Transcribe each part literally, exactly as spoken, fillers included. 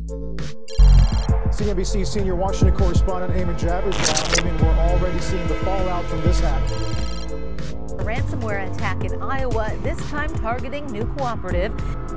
C N B C senior Washington correspondent Eamon Javers. Eamon, we're already seeing the fallout from this hack. A ransomware attack in Iowa, this time targeting New Cooperative.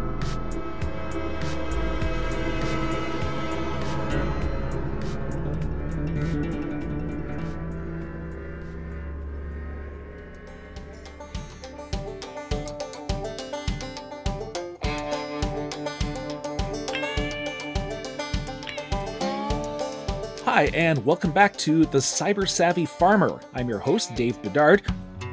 Hi, and welcome back to The Cyber Savvy Farmer. I'm your host, Dave Bedard.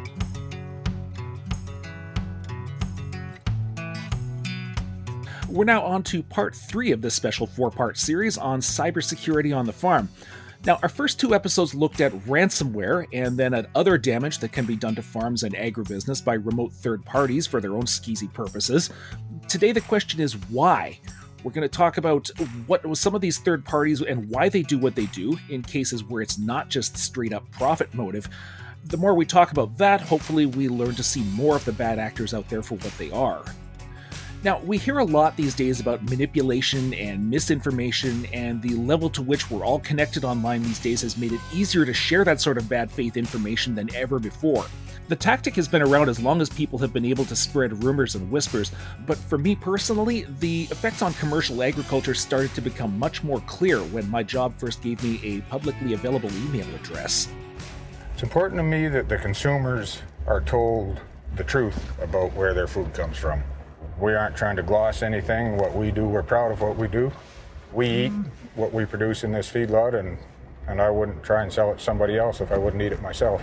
We're now on to part three of this special four-part series on cybersecurity on the farm. Now, our first two episodes looked at ransomware and then at other damage that can be done to farms and agribusiness by remote third parties for their own skeezy purposes. Today, the question is why? We're going to talk about what some of these third parties and why they do what they do in cases where it's not just straight up profit motive. The more we talk about that, hopefully we learn to see more of the bad actors out there for what they are. Now, we hear a lot these days about manipulation and misinformation, and the level to which we're all connected online these days has made it easier to share that sort of bad faith information than ever before. The tactic has been around as long as people have been able to spread rumors and whispers, but for me personally, the effects on commercial agriculture started to become much more clear when my job first gave me a publicly available email address. It's important to me that the consumers are told the truth about where their food comes from. We aren't trying to gloss anything. What we do, we're proud of what we do. We eat what we produce in this feedlot, and, and I wouldn't try and sell it to somebody else if I wouldn't eat it myself.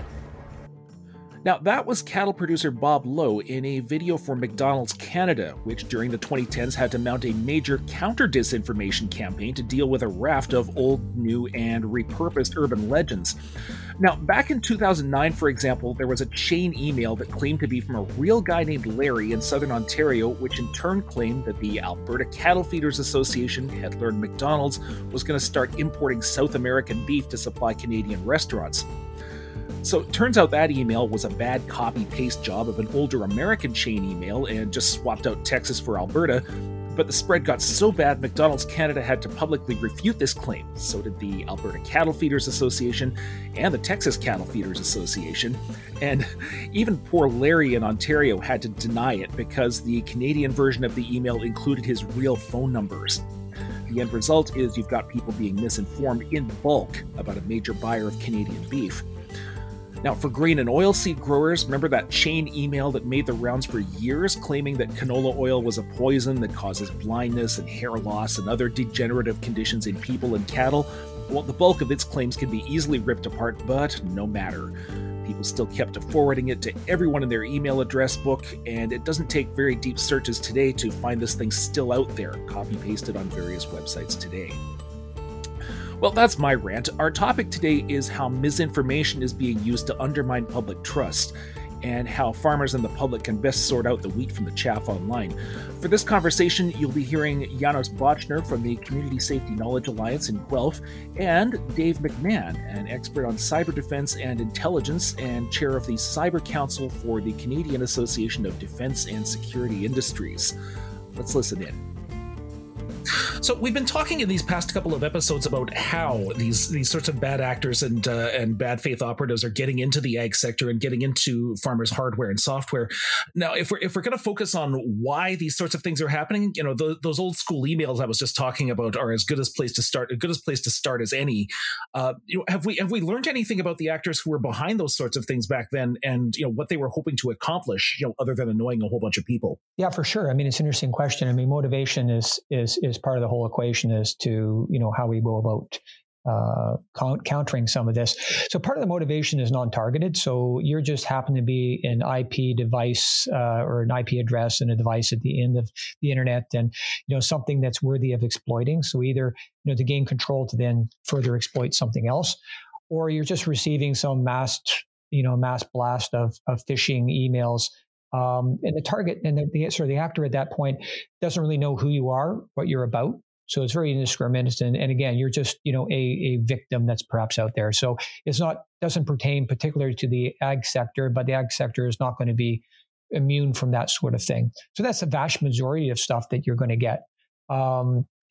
Now, that was cattle producer Bob Lowe in a video for McDonald's Canada, which during the twenty tens had to mount a major counter-disinformation campaign to deal with a raft of old, new, and repurposed urban legends. Now, back in two thousand nine, for example, there was a chain email that claimed to be from a real guy named Larry in southern Ontario, which in turn claimed that the Alberta Cattle Feeders Association had learned McDonald's was going to start importing South American beef to supply Canadian restaurants. So it turns out that email was a bad copy-paste job of an older American chain email and just swapped out Texas for Alberta, but the spread got so bad McDonald's Canada had to publicly refute this claim. So did the Alberta Cattle Feeders Association and the Texas Cattle Feeders Association, and even poor Larry in Ontario had to deny it because the Canadian version of the email included his real phone numbers. The end result is you've got people being misinformed in bulk about a major buyer of Canadian beef. Now, for grain and oilseed growers, remember that chain email that made the rounds for years claiming that canola oil was a poison that causes blindness and hair loss and other degenerative conditions in people and cattle? Well, the bulk of its claims can be easily ripped apart, but no matter. People still kept forwarding it to everyone in their email address book, and it doesn't take very deep searches today to find this thing still out there, copy-pasted on various websites today. Well, that's my rant. Our topic today is how misinformation is being used to undermine public trust, and how farmers and the public can best sort out the wheat from the chaff online. For this conversation, you'll be hearing Janos Bochner from the Community Safety Knowledge Alliance in Guelph, and Dave McMahon, an expert on cyber defense and intelligence and chair of the Cyber Council for the Canadian Association of Defense and Security Industries. Let's listen in. So we've been talking in these past couple of episodes about how these these sorts of bad actors and uh, and bad faith operatives are getting into the ag sector and getting into farmers' hardware and software. Now, if we're if we're going to focus on why these sorts of things are happening, you know, those, those old school emails I was just talking about are as good as place to start, as good as place to start as any. Uh, you know, have we have we learned anything about the actors who were behind those sorts of things back then, and you know what they were hoping to accomplish, you know, other than annoying a whole bunch of people? Yeah, for sure. I mean, it's an interesting question. I mean, motivation is is is part of the whole equation as to, you know, how we go about uh, countering some of this. So part of the motivation is non-targeted. So you're just happen to be an I P device uh, or an I P address and a device at the end of the internet, and you know something that's worthy of exploiting. So either you know to gain control to then further exploit something else, or you're just receiving some mass you know mass blast of of phishing emails. Um, and the target and the, the sort of the actor at that point doesn't really know who you are, what you're about. So it's very indiscriminate. And, and again, you're just, you know, a, a victim that's perhaps out there. So it's not, doesn't pertain particularly to the ag sector, but the ag sector is not going to be immune from that sort of thing. So that's the vast majority of stuff that you're going to get. Um,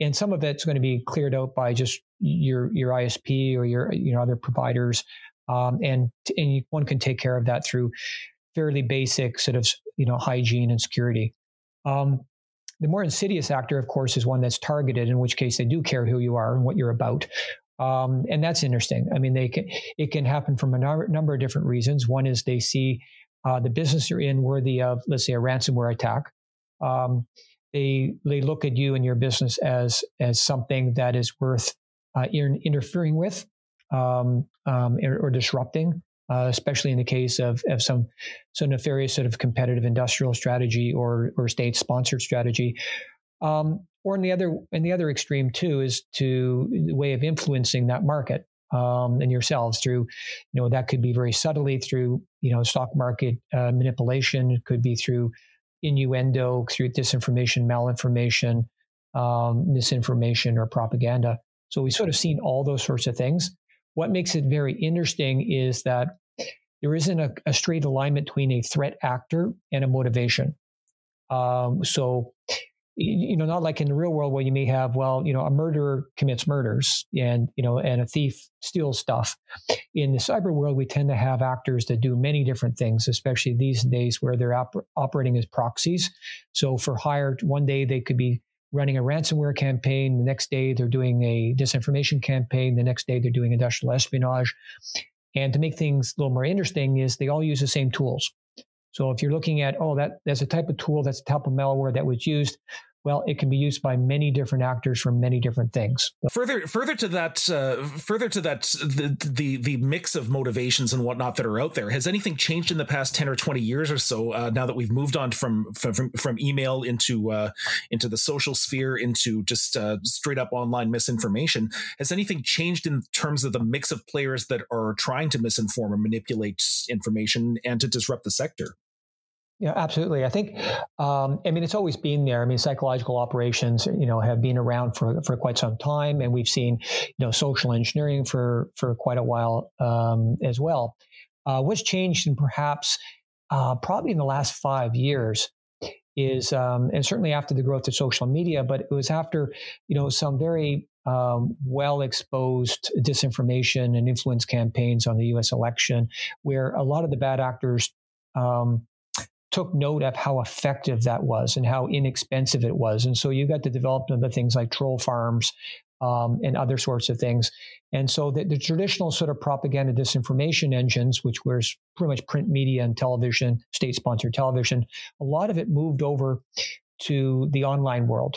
and some of it's going to be cleared out by just your your I S P or your you know other providers, um, and and one can take care of that through fairly basic sort of you know hygiene and security. Um, the more insidious actor, of course, is one that's targeted, in which case they do care who you are and what you're about. Um, and that's interesting. I mean, they can, it can happen from a number, number of different reasons. One is they see uh, the business you're in worthy of, let's say, a ransomware attack. Um, they they look at you and your business as as something that is worth uh, in, interfering with um, um, or, or disrupting, uh, especially in the case of, of some some nefarious sort of competitive industrial strategy or or state sponsored strategy. Um, or in the other in the other extreme too is to the way of influencing that market um, and yourselves through, you know, that could be very subtly through, you know, stock market uh, manipulation. It could be through innuendo, through disinformation, malinformation, um, misinformation, or propaganda. So we've sort of seen all those sorts of things. What makes it very interesting is that there isn't a, a straight alignment between a threat actor and a motivation. Um, so. You know, not like in the real world where you may have, well, you know, a murderer commits murders and, you know, and a thief steals stuff. In the cyber world, we tend to have actors that do many different things, especially these days where they're op- operating as proxies. So for hire, one day they could be running a ransomware campaign. The next day they're doing a disinformation campaign. The next day they're doing industrial espionage. And to make things a little more interesting is they all use the same tools. So if you're looking at, oh, that there's a type of tool, that's a type of malware that was used, well, it can be used by many different actors for many different things. Further, further to that, uh, further to that, the, the the mix of motivations and whatnot that are out there. Has anything changed in the past ten or twenty years or so? Uh, now that we've moved on from from from email into uh, into the social sphere, into just uh, straight up online misinformation, has anything changed in terms of the mix of players that are trying to misinform or manipulate information and to disrupt the sector? Yeah, absolutely. I think, um, I mean, it's always been there. I mean, psychological operations, you know, have been around for, for quite some time, and we've seen, you know, social engineering for for quite a while um, as well. Uh, what's changed, and perhaps uh, probably in the last five years, is, um, and certainly after the growth of social media, but it was after, you know, some very um, well-exposed disinformation and influence campaigns on the U S election, where a lot of the bad actors um, took note of how effective that was and how inexpensive it was. And so you got the development of things like troll farms um, and other sorts of things. And so the, the traditional sort of propaganda disinformation engines, which was pretty much print media and television, state-sponsored television, a lot of it moved over to the online world.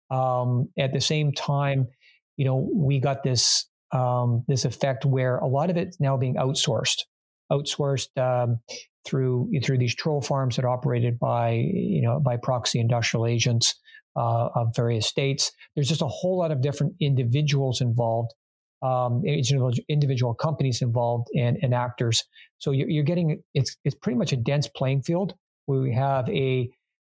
Um, at the same time, you know, we got this um, this effect where a lot of it's now being outsourced, outsourced um, through through these troll farms that are operated by you know by proxy industrial agents uh, of various states. There's just a whole lot of different individuals involved, um, individual companies involved, and, and actors. So you're, you're getting it's it's pretty much a dense playing field where we have a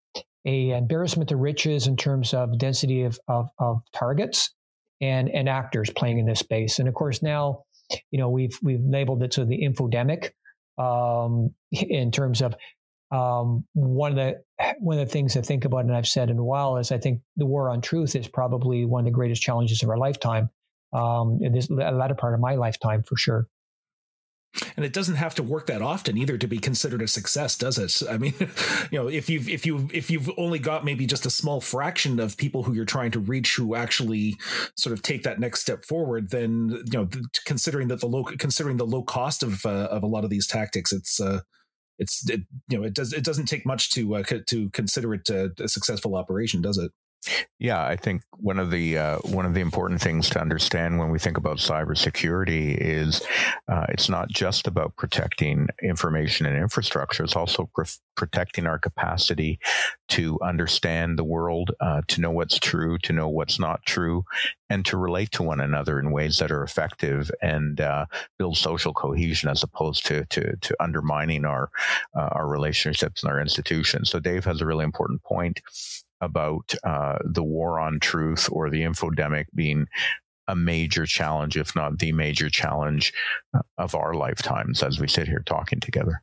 a embarrassment of riches in terms of density of of, of targets and and actors playing in this space. And of course now, you know, we've we've labeled it to the infodemic. Um, in terms of um, one of the one of the things I think about, and I've said in a while, is I think the war on truth is probably one of the greatest challenges of our lifetime. Um, in this latter part of my lifetime, for sure. And it doesn't have to work that often either to be considered a success, does it? I mean, you know, if you've if you if you've only got maybe just a small fraction of people who you're trying to reach who actually sort of take that next step forward, then you know, considering that the low considering the low cost of uh, of a lot of these tactics, it's uh, it's it, you know it does it doesn't take much to uh, to consider it a, a successful operation, does it? Yeah, I think one of the uh, one of the important things to understand when we think about cybersecurity is uh, it's not just about protecting information and infrastructure. It's also pr- protecting our capacity to understand the world, uh, to know what's true, to know what's not true, and to relate to one another in ways that are effective and uh, build social cohesion as opposed to to, to undermining our uh, our relationships and our institutions. So Dave has a really important point about uh, the war on truth, or the infodemic, being a major challenge, if not the major challenge uh, of our lifetimes as we sit here talking together.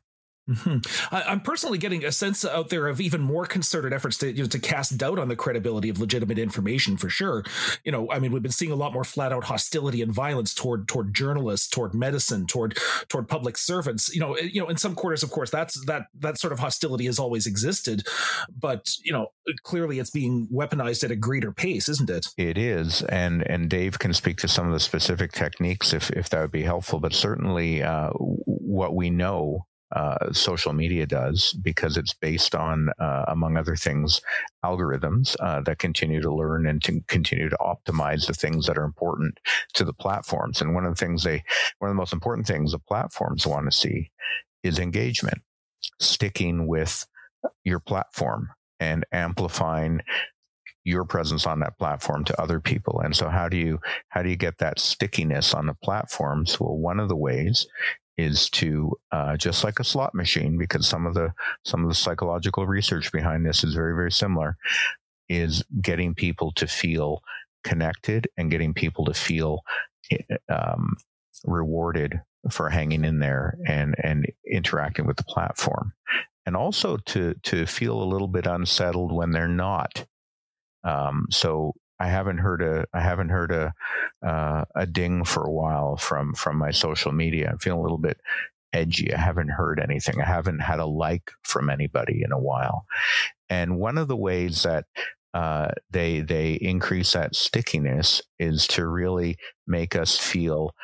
Mm-hmm. I, I'm personally getting a sense out there of even more concerted efforts to you know, to cast doubt on the credibility of legitimate information. For sure, you know, I mean, we've been seeing a lot more flat out hostility and violence toward toward journalists, toward medicine, toward toward public servants. You know, you know, in some quarters, of course, that's that that sort of hostility has always existed, but you know, clearly it's being weaponized at a greater pace, isn't it? It is, and and Dave can speak to some of the specific techniques if if that would be helpful. But certainly, uh, what we know. Uh, social media does, because it's based on, uh, among other things, algorithms uh, that continue to learn and to continue to optimize the things that are important to the platforms. And one of the things they, one of the most important things the platforms want to see is engagement, sticking with your platform and amplifying your presence on that platform to other people. And so how do you, how do you get that stickiness on the platforms? Well, one of the ways is to uh, just like a slot machine, because some of the some of the psychological research behind this is very, very similar, is getting people to feel connected and getting people to feel um, rewarded for hanging in there and and interacting with the platform, and also to to feel a little bit unsettled when they're not. Um, so I haven't heard a I haven't heard a uh, a ding for a while from from my social media. I'm feeling a little bit edgy. I haven't heard anything. I haven't had a like from anybody in a while. And one of the ways that uh, they they increase that stickiness is to really make us feel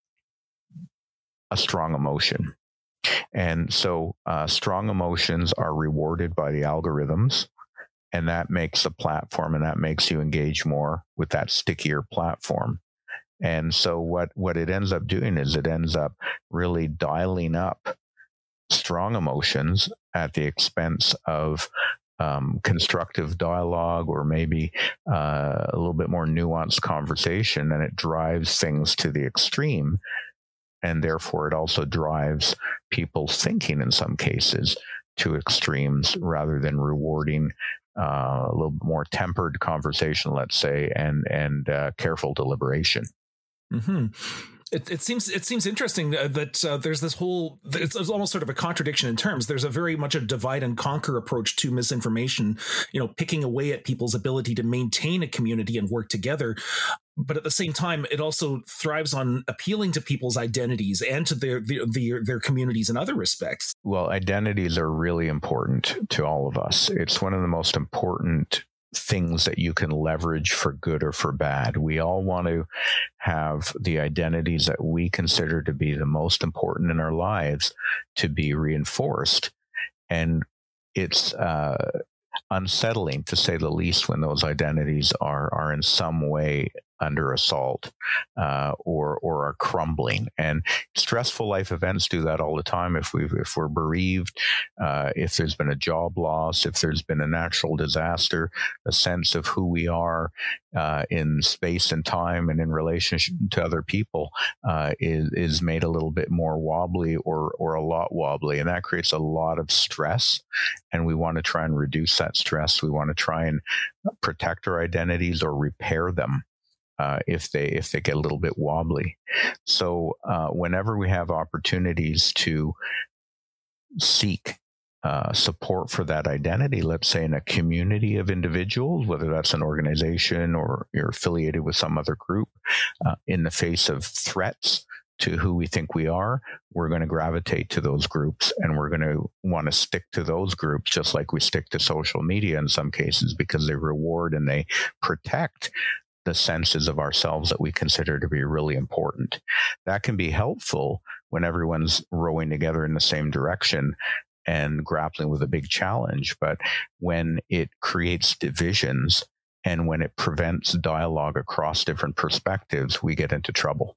a strong emotion. And so uh, strong emotions are rewarded by the algorithms. And that makes the platform, and that makes you engage more with that stickier platform. And so what, what it ends up doing is it ends up really dialing up strong emotions at the expense of um, constructive dialogue, or maybe uh, a little bit more nuanced conversation, and it drives things to the extreme. And therefore, it also drives people's thinking in some cases to extremes, rather than rewarding Uh, a little more tempered conversation, let's say, and and uh, careful deliberation. Mm-hmm. It, it seems it seems interesting that uh, there's this whole it's, it's almost sort of a contradiction in terms. There's a very much a divide and conquer approach to misinformation, you know, picking away at people's ability to maintain a community and work together. But at the same time, it also thrives on appealing to people's identities and to their, their their their communities in other respects. Well, identities are really important to all of us. It's one of the most important things that you can leverage for good or for bad. We all want to have the identities that we consider to be the most important in our lives to be reinforced. And it's uh, unsettling, to say the least, when those identities are are in some way under assault uh, or or are crumbling. And stressful life events do that all the time. If we if we're bereaved, uh, if there's been a job loss, if there's been a natural disaster, a sense of who we are uh, in space and time and in relationship to other people uh, is is made a little bit more wobbly or or a lot wobbly, and that creates a lot of stress. And we want to try and reduce that stress. We want to try and protect our identities or repair them. Uh, if they if they get a little bit wobbly. So uh, whenever we have opportunities to seek uh, support for that identity, let's say in a community of individuals, whether that's an organization or you're affiliated with some other group, uh, in the face of threats to who we think we are, we're going to gravitate to those groups, and we're going to want to stick to those groups just like we stick to social media in some cases, because they reward and they protect the senses of ourselves that we consider to be really important. That can be helpful when everyone's rowing together in the same direction and grappling with a big challenge. But when it creates divisions and when it prevents dialogue across different perspectives, we get into trouble.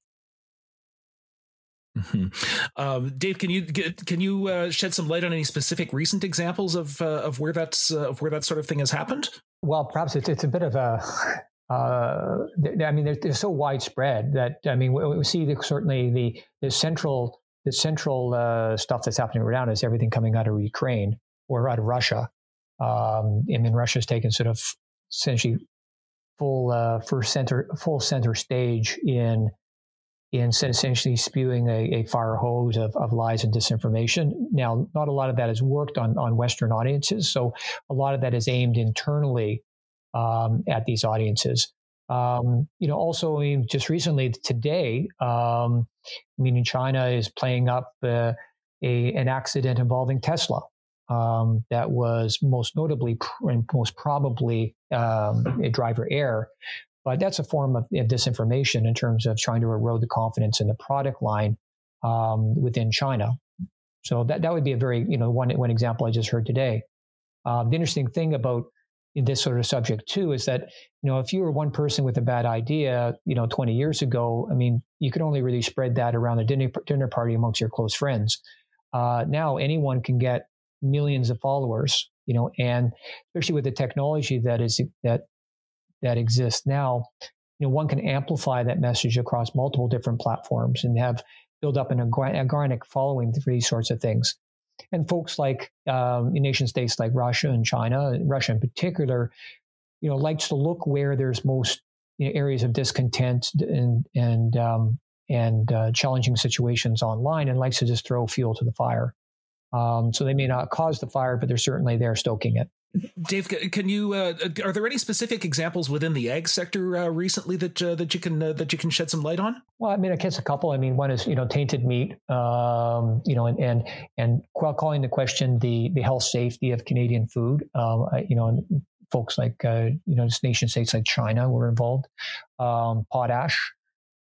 Mm-hmm. Um, Dave, can you can you uh, shed some light on any specific recent examples of uh, of where that's uh, of where that sort of thing has happened? Well, perhaps it's it's a bit of a. Uh, I mean, they're, they're so widespread that, I mean, we, we see the, certainly the, the central the central uh, stuff that's happening around us, everything coming out of Ukraine or out of Russia. Um, I mean, Russia's taken sort of essentially full uh, first center full center stage in in essentially spewing a, a fire hose of, of lies and disinformation. Now, not a lot of that has worked on, on Western audiences, so a lot of that is aimed internally um, at these audiences. Um, you know, also, I mean, just recently today, um, I mean, China is playing up uh, a an accident involving Tesla um, that was most notably and most probably um, a driver error. But that's a form of, of disinformation in terms of trying to erode the confidence in the product line um, within China. So that, that would be a very, you know, one one example I just heard today. Um, the interesting thing about this sort of subject too is that, you know, if you were one person with a bad idea, you know, twenty years ago, I mean, you could only really spread that around the dinner dinner party amongst your close friends. Uh, now anyone can get millions of followers, you know, and especially with the technology that is that. that exists now, you know, one can amplify that message across multiple different platforms and have build up an organic following for these sorts of things. And folks like um, nation states like Russia and China, Russia in particular, you know, likes to look where there's most you know, areas of discontent and and um, and uh, challenging situations online, and likes to just throw fuel to the fire. Um, so they may not cause the fire, but they're certainly there stoking it. Dave, can you? Uh, are there any specific examples within the ag sector uh, recently that uh, that you can uh, that you can shed some light on? Well, I mean, I guess a couple. I mean, one is you know tainted meat, um, you know, and and and calling the question the the health safety of Canadian food. Um, you know, and folks like uh, you know nation states like China were involved. Um, potash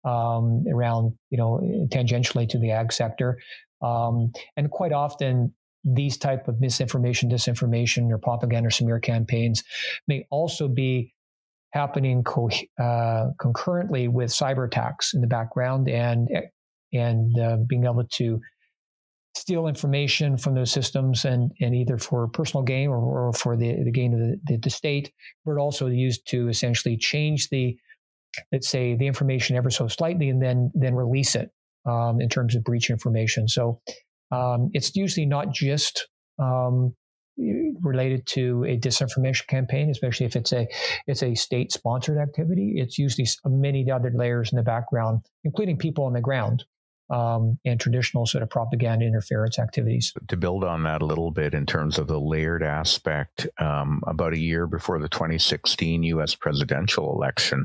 um, around you know tangentially to the ag sector, um, and quite often. These type of misinformation, disinformation, or propaganda or smear campaigns may also be happening co- uh, concurrently with cyber attacks in the background, and and uh, being able to steal information from those systems, and, and either for personal gain or, or for the, the gain of the, the, the state, but also used to essentially change the, let's say, the information ever so slightly, and then then release it um, in terms of breach information. So. Um, it's usually not just um, related to a disinformation campaign, especially if it's a it's a state-sponsored activity. It's usually many other layers in the background, including people on the ground um, and traditional sort of propaganda interference activities. To build on that a little bit in terms of the layered aspect, um, about a year before the twenty sixteen U S presidential election,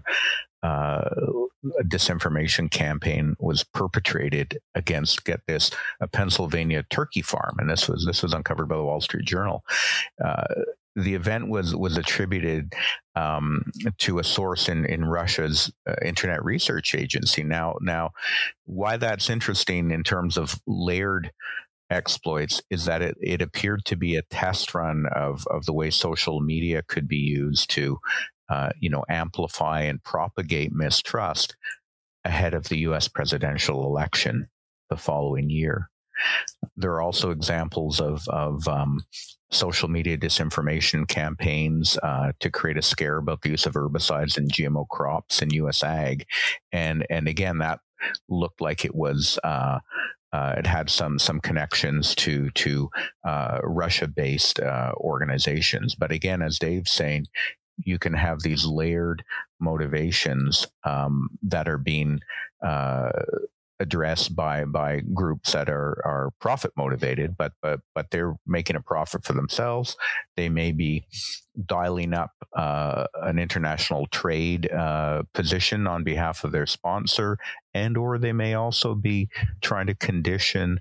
Uh, a disinformation campaign was perpetrated against, get this, a Pennsylvania turkey farm, and this was this was uncovered by the Wall Street Journal. Uh, the event was was attributed um, to a source in in Russia's uh, Internet Research Agency. Now, now, why that's interesting in terms of layered exploits is that it, it appeared to be a test run of of the way social media could be used to. Uh, you know, amplify and propagate mistrust ahead of the U S presidential election the following year. There are also examples of, of um, social media disinformation campaigns uh, to create a scare about the use of herbicides and G M O crops in U S ag. And, and again, that looked like it was uh, uh, it had some some connections to to uh, Russia-based uh, organizations. But again, as Dave's saying, you can have these layered motivations um, that are being uh, addressed by by groups that are are profit motivated, but but but they're making a profit for themselves. They may be dialing up uh, an international trade uh, position on behalf of their sponsor, and or they may also be trying to condition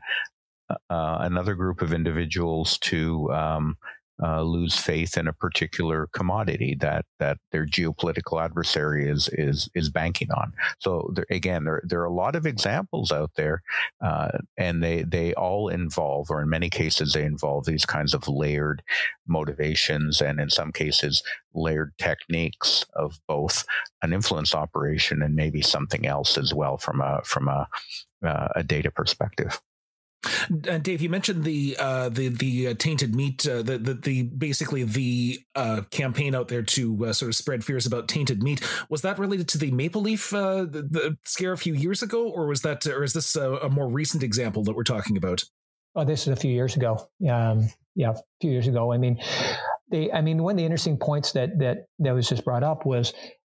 uh, another group of individuals to um, Uh, lose faith in a particular commodity that that their geopolitical adversary is is is banking on. So there, again, there there are a lot of examples out there, uh, and they they all involve, or in many cases, they involve these kinds of layered motivations, and in some cases, layered techniques of both an influence operation and maybe something else as well from a from a uh, a data perspective. Uh, Dave, you mentioned the uh, the the uh, tainted meat, uh, the, the the basically the uh, campaign out there to uh, sort of spread fears about tainted meat. Was that related to the Maple Leaf uh, the, the scare a few years ago, or was that, or is this a, a more recent example that we're talking about? Oh, this is a few years ago. Um, yeah, a few years ago. I mean, they. I mean, one of the interesting points that that that was just brought up was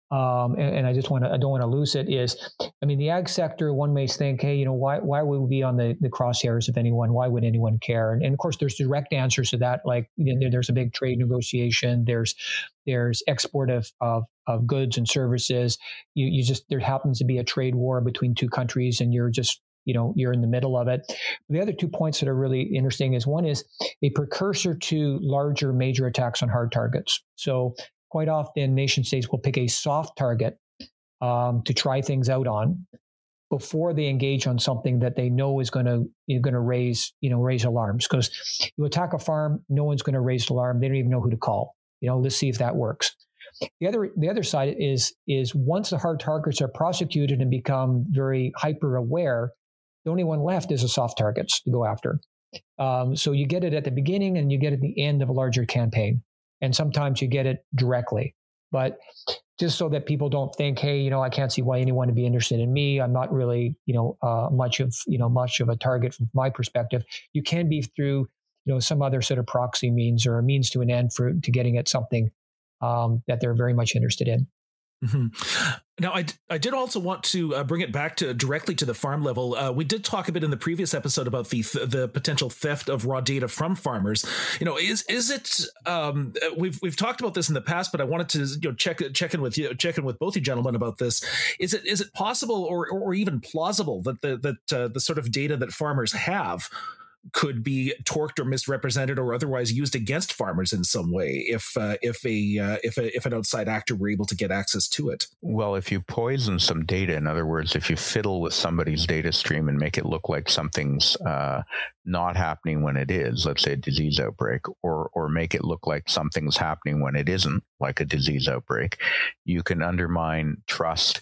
Um, and, and I just want to, I don't want to lose it, is, I mean, the ag sector, one may think, hey, you know, why, why would we be on the, the crosshairs of anyone? Why would anyone care? And, and of course, there's direct answers to that. Like, you know, there's a big trade negotiation. There's, there's export of, of, of goods and services. You, you just, there happens to be a trade war between two countries, and you're just, you know, you're in the middle of it. The other two points that are really interesting is, one is a precursor to larger major attacks on hard targets. So quite often, nation states will pick a soft target um, to try things out on before they engage on something that they know is going to is going to raise you know raise alarms. Because you attack a farm, no one's going to raise alarm. They don't even know who to call. You know, let's see if that works. The other the other side is is once the hard targets are prosecuted and become very hyper aware, the only one left is the soft targets to go after. Um, so you get it at the beginning and you get it at the end of a larger campaign. And sometimes you get it directly. But just so that people don't think, hey, you know, I can't see why anyone would be interested in me. I'm not really, you know, uh, much of, you know, much of a target from my perspective. You can be through, you know, some other sort of proxy means or a means to an end for to getting at something um, that they're very much interested in. Mm-hmm. Now, I, I did also want to uh, bring it back to directly to the farm level. Uh, we did talk a bit in the previous episode about the th- the potential theft of raw data from farmers. You know, is is it? Um, we've we've talked about this in the past, but I wanted to you know check check in with you, check in with both you gentlemen about this. Is it is it possible or or even plausible that the that uh, the sort of data that farmers have could be torqued or misrepresented or otherwise used against farmers in some way if uh, if a uh, if a if an outside actor were able to get access to it? Well, if you poison some data, in other words, if you fiddle with somebody's data stream and make it look like something's uh, not happening when it is, let's say a disease outbreak, or or make it look like something's happening when it isn't, like a disease outbreak, you can undermine trust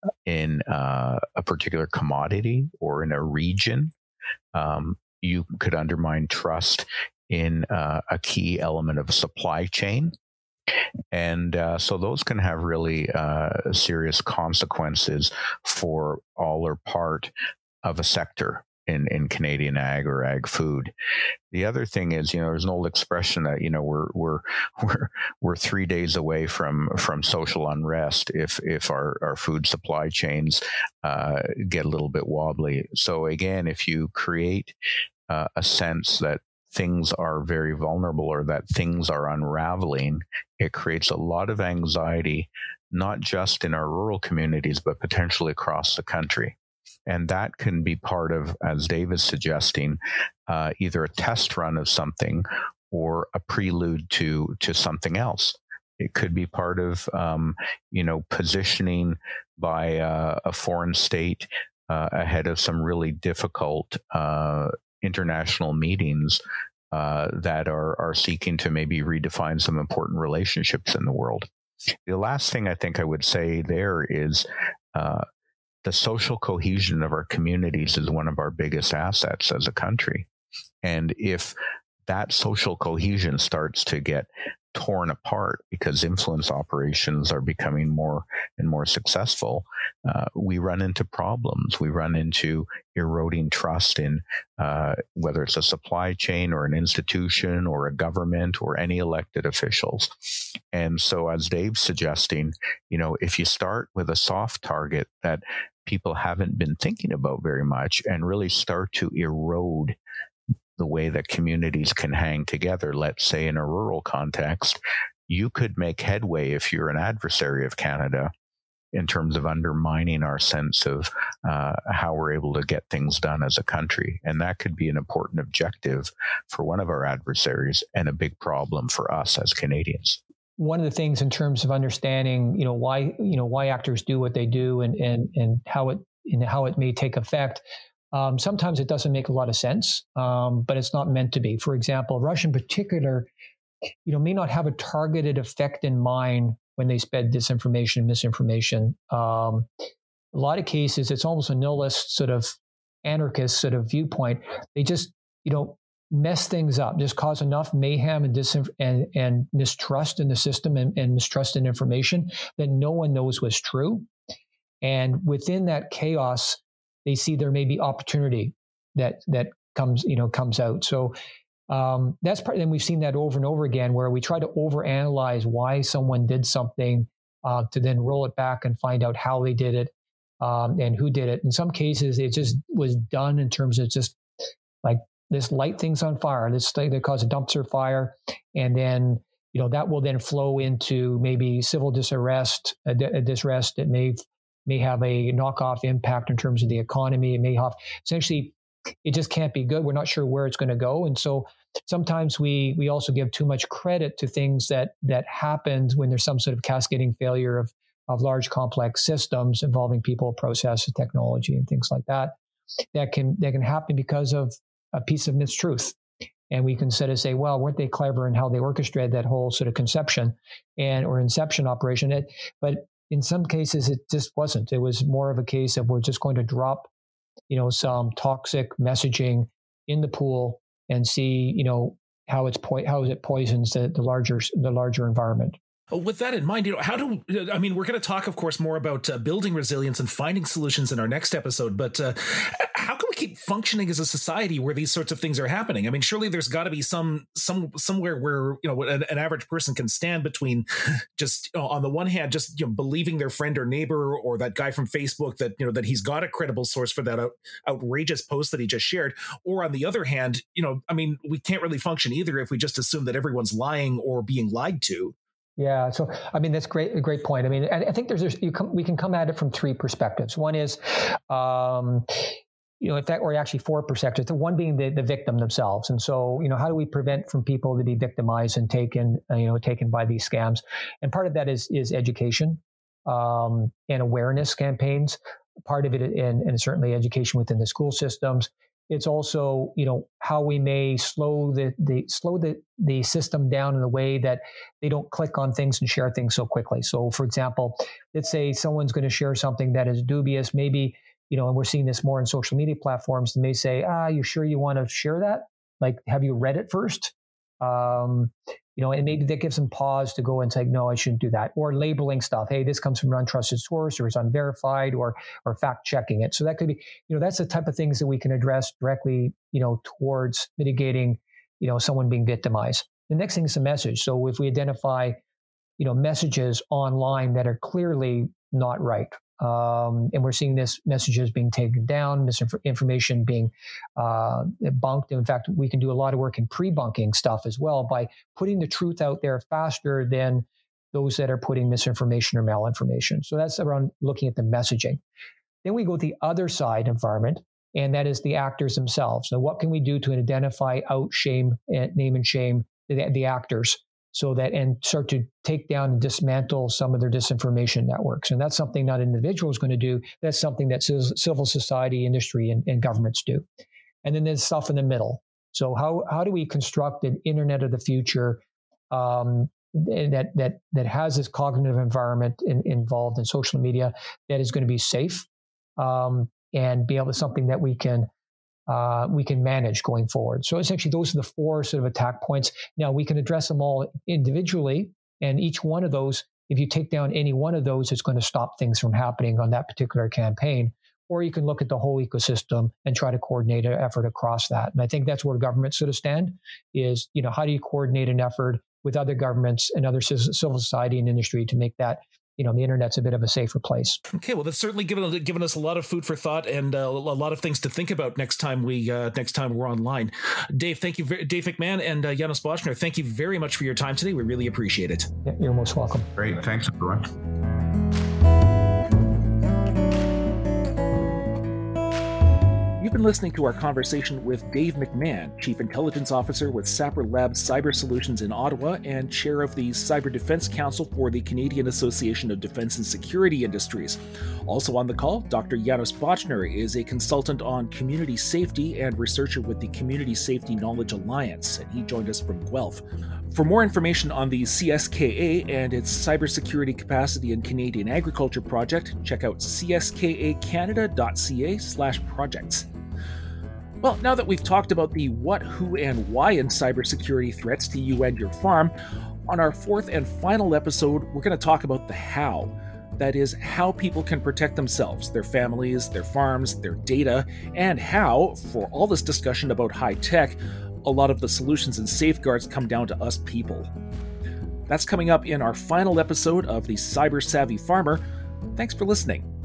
in uh, a particular commodity or in a region. Um, You could undermine trust in uh, a key element of a supply chain. And uh, so those can have really uh, serious consequences for all or part of a sector in, in Canadian ag or ag food. The other thing is, you know, there's an old expression that, you know, we're we're we're we're three days away from from social unrest if if our, our food supply chains uh, get a little bit wobbly. So again, if you create uh, a sense that things are very vulnerable or that things are unraveling, it creates a lot of anxiety, not just in our rural communities, but potentially across the country. And that can be part of, as Dave is suggesting, uh, either a test run of something or a prelude to to something else. It could be part of, um, you know, positioning by uh, a foreign state uh, ahead of some really difficult uh, international meetings uh, that are are seeking to maybe redefine some important relationships in the world. The last thing I think I would say there is uh, the social cohesion of our communities is one of our biggest assets as a country. And if that social cohesion starts to get torn apart because influence operations are becoming more and more successful, uh, we run into problems. We run into eroding trust in uh, whether it's a supply chain or an institution or a government or any elected officials. And so, as Dave's suggesting, you know, if you start with a soft target that people haven't been thinking about very much and really start to erode the way that communities can hang together, let's say in a rural context, you could make headway if you're an adversary of Canada in terms of undermining our sense of uh, how we're able to get things done as a country. And that could be an important objective for one of our adversaries and a big problem for us as Canadians. One of the things in terms of understanding, you know, why, you know, why actors do what they do and and and how it and how it may take effect. Um, sometimes it doesn't make a lot of sense, um, but it's not meant to be. For example, Russia in particular, you know, may not have a targeted effect in mind when they spread disinformation, misinformation. Um, a lot of cases, it's almost a nihilist sort of anarchist sort of viewpoint. They just, you know, mess things up, just cause enough mayhem and disinf- and, and mistrust in the system and, and mistrust in information that no one knows was true. And within that chaos, they see there may be opportunity that that comes, you know, comes out. So um, that's part. And we've seen that over and over again, where we try to overanalyze why someone did something uh, to then roll it back and find out how they did it um, and who did it. In some cases, it just was done in terms of just like this light thing's on fire, this thing that caused a dumpster fire, and then you know that will then flow into maybe civil disarrest, a, a disarrest that may may have a knockoff impact in terms of the economy. It may have essentially, it just can't be good. We're not sure where it's going to go, and so sometimes we we also give too much credit to things that that happened when there's some sort of cascading failure of of large complex systems involving people, process, technology, and things like that. That can that can happen because of a piece of mistruth. And we can sort of say, well, weren't they clever in how they orchestrated that whole sort of conception and or inception operation? It, but in some cases, it just wasn't. It was more of a case of we're just going to drop, you know, some toxic messaging in the pool and see, you know, how it's po- how it poisons the, the larger the larger environment. With that in mind, you know, how do, I mean, we're going to talk, of course, more about uh, building resilience and finding solutions in our next episode, but uh, how can we keep functioning as a society where these sorts of things are happening? I mean, surely there's got to be some, some, somewhere where, you know, an, an average person can stand between just, you know, on the one hand, just, you know, believing their friend or neighbor or that guy from Facebook that, you know, that he's got a credible source for that out, outrageous post that he just shared. Or on the other hand, you know, I mean, we can't really function either if we just assume that everyone's lying or being lied to. Yeah, so I mean that's great, a great point. I mean, I think there's, there's you come, we can come at it from three perspectives. One is, um, you know, in fact, or actually four perspectives. The one being the, the victim themselves, and so you know, how do we prevent from people to be victimized and taken, uh, you know, taken by these scams? And part of that is is education um, and awareness campaigns. Part of it, and, and certainly education within the school systems. It's also, you know, how we may slow the, the slow the, the system down in a way that they don't click on things and share things so quickly. So, for example, let's say someone's going to share something that is dubious, maybe, you know, and we're seeing this more in social media platforms, and they say, ah, you sure you want to share that? Like, have you read it first? Um, you know, and maybe that gives them pause to go and say, no, I shouldn't do that. Or labeling stuff. Hey, this comes from an untrusted source, or it's unverified, or or fact checking it. So that could be, you know, that's the type of things that we can address directly, you know, towards mitigating, you know, someone being victimized. The next thing is the message. So if we identify, you know, messages online that are clearly not right, Um, and we're seeing this messages being taken down, misinformation being uh, bunked. In fact, we can do a lot of work in pre-bunking stuff as well by putting the truth out there faster than those that are putting misinformation or malinformation. So that's around looking at the messaging. Then we go to the other side environment, and that is the actors themselves. So what can we do to identify, out, shame, and name and shame the, the actors? So that, and start to take down and dismantle some of their disinformation networks. And that's something not an individual is going to do. That's something that civil society, industry, and, and governments do. And then there's stuff in the middle. So how how do we construct an internet of the future um, that that that has this cognitive environment in, involved in social media that is going to be safe um, and be able to something that we can Uh, we can manage going forward. So essentially, those are the four sort of attack points. Now, we can address them all individually, and each one of those, if you take down any one of those, it's going to stop things from happening on that particular campaign. Or you can look at the whole ecosystem and try to coordinate an effort across that. And I think that's where governments sort of stand, is, you know, how do you coordinate an effort with other governments and other civil society and industry to make that, you know, the internet's a bit of a safer place. Okay, well, that's certainly given given us a lot of food for thought and uh, a lot of things to think about next time we uh, next time we're online. Dave, thank you, Dave McMahon and uh, Janos Bochner. Thank you very much for your time today. We really appreciate it. Yeah, you're most welcome. Great, thanks everyone. You've been listening to our conversation with Dave McMahon, Chief Intelligence Officer with Sapper Labs Cyber Solutions in Ottawa and Chair of the Cyber Defense Council for the Canadian Association of Defense and Security Industries. Also on the call, Doctor Janos Bochner is a consultant on community safety and researcher with the Community Safety Knowledge Alliance, and he joined us from Guelph. For more information on the C S K A and its cybersecurity capacity in Canadian agriculture project, check out c s k a canada dot c a slash projects. Well, now that we've talked about the what, who, and why in cybersecurity threats to you and your farm, on our fourth and final episode, we're going to talk about the how. That is, how people can protect themselves, their families, their farms, their data, and how, for all this discussion about high tech, a lot of the solutions and safeguards come down to us people. That's coming up in our final episode of The Cyber Savvy Farmer. Thanks for listening.